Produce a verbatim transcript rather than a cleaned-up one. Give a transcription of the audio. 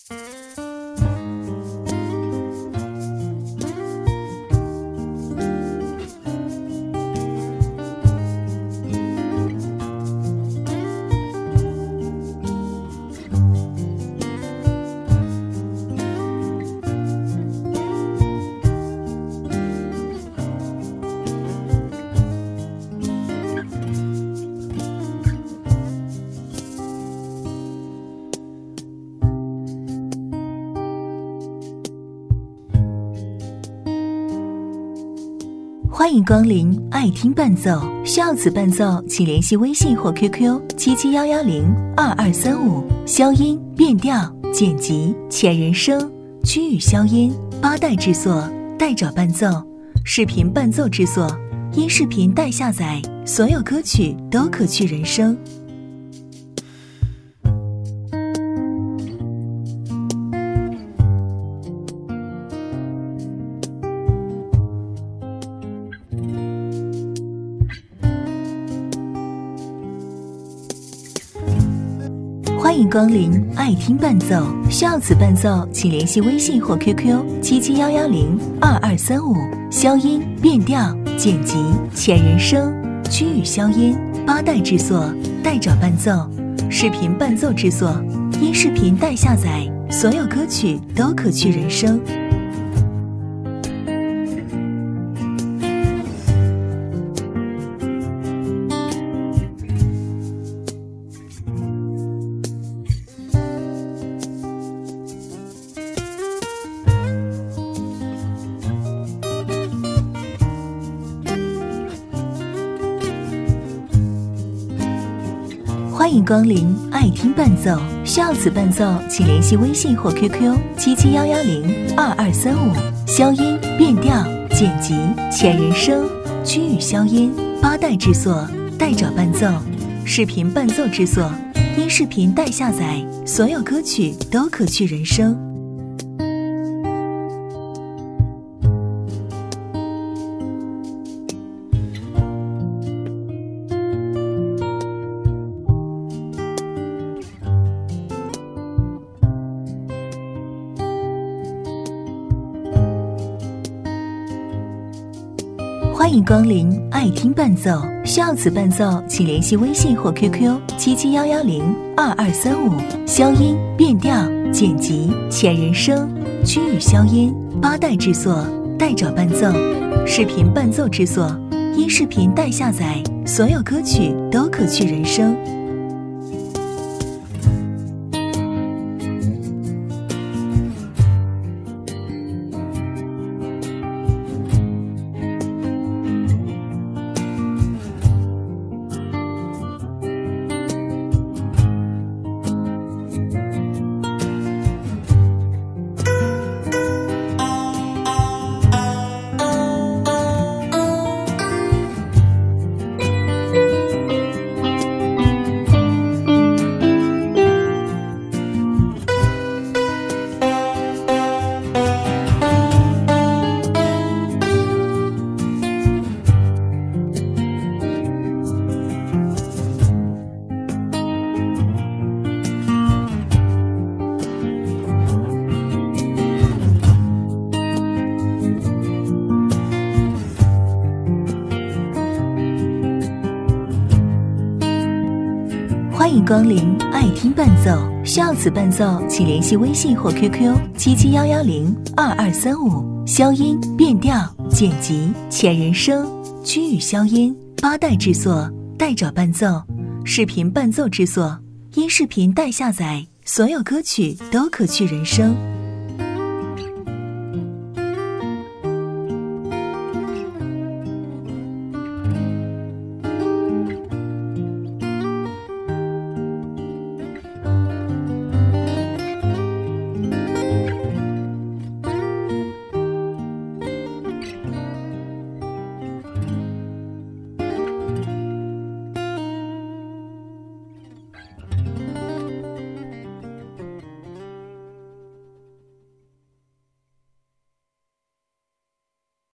欢迎光临爱听伴奏，需要此伴奏请联系微信或 Q Q 七七幺幺零二二三五，消音、变调、剪辑、前人声、区域消音、八代制作、代找伴奏、视频伴奏制作、音视频代下载，所有歌曲都可去人声。欢迎光临爱听伴奏，需要此伴奏请联系微信或 Q Q 七七幺幺零二二三五，消音、变调、剪辑、前人声、区域消音、八代制作、代找伴奏、视频伴奏制作、音视频代下载，所有歌曲都可去人声。欢迎光临爱听伴奏，需要此伴奏请联系微信或 Q Q 七七幺幺零二二三五，消音、变调、剪辑、前人声、区域消音、八代制作、代找伴奏、视频伴奏制作、音视频代下载，所有歌曲都可去人声。欢迎光临爱听伴奏，需要此伴奏请联系微信或 Q Q 七七幺幺零二二三五，消音、变调、剪辑、前人声、区域消音、八代制作、代找伴奏、视频伴奏制作、音视频代下载，所有歌曲都可去人声。欢迎光临爱听伴奏，需要此伴奏请联系微信或 Q Q 七七幺幺零二二三五，消音、变调、剪辑、前人声、区域消音、八代制作、代找伴奏、视频伴奏制作、音视频代下载，所有歌曲都可去人声。